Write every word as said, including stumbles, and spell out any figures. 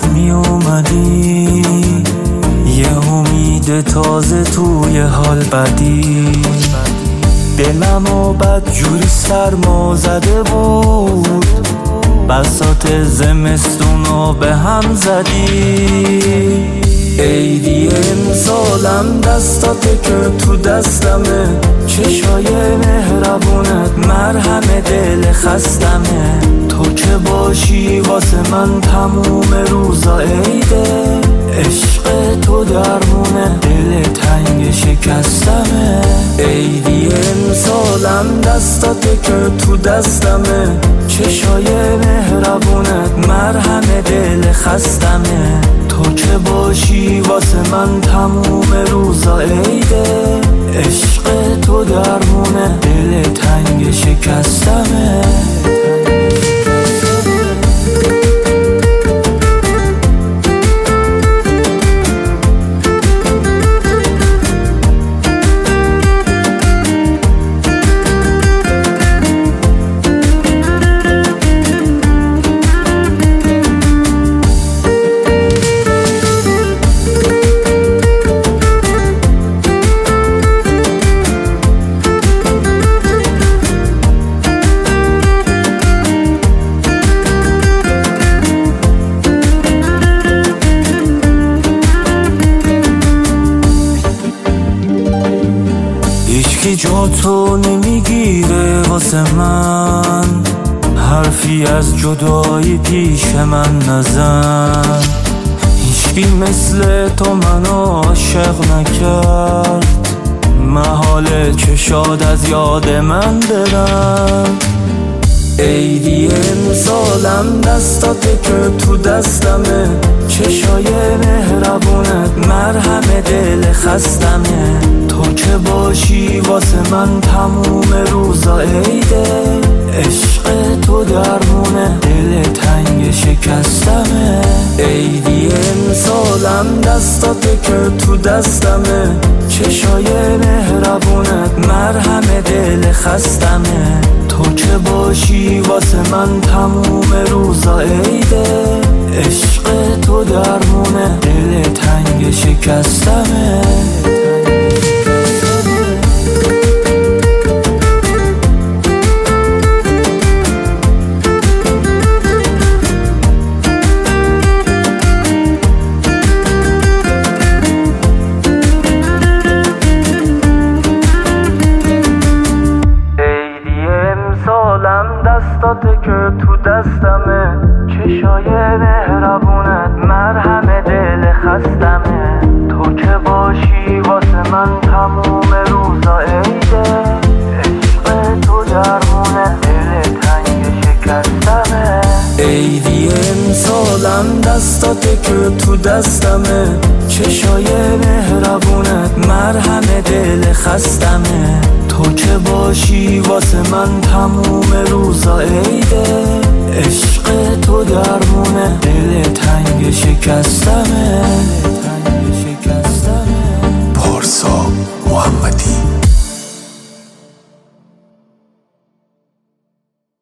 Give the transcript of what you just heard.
فقط می اومدی، یه امید تازه توی حال بدی. دلمو بدجوری سرما زده بود، بساط زمستونو به هم زدی. عیدی امسالم دستاته که تو دستمه، چشای مهربونت مرهم دل خستمه. تو که باشی واسه من تموم روزا عیده، عشق تو درمونه دل تنگ شکستمه. عیدی امسالم دستاته که تو دستمه، چشای مهربونت مرهم دل خستمه. تو که باشی واسه من تموم روزا عیده، عشق تو درمونه دل تنگ شکستمه. هیچکی جا تو نمیگیره واسه من، حرفی از جدایی پیش من نزن. هیچکی مثل تو منو عاشق نکرد، محاله چشاد از یاد من برن. عیدی امسالم دستاته که تو دستمه، چشای مهربونت مرهم دل خستمه. تو که باشی واسه من تموم روزا عیده، عشق تو درمونه دل تنگ شکستمه. عیدی امسالم دستاته که تو دستمه، چشای مهربونت مرهم دل خستمه. تو که باشی واسه من تموم روزا عیده، عشق تو درمونه دل تنگ شکستمه. امسالم دستاته که تو دستمه، چشای مهربونت مرهم دل خستمه. تو که باشی واسه من تموم روزا عیده، عشق تو درمونه دل تنگ شکستمه. عیدی امسالم دستاته که تو دستمه، چشای مهربونت مرهم دل خستمه. تو که باشی واسه من تموم روزا عیده، عشق تو درمونه دل تنگ شکستمه.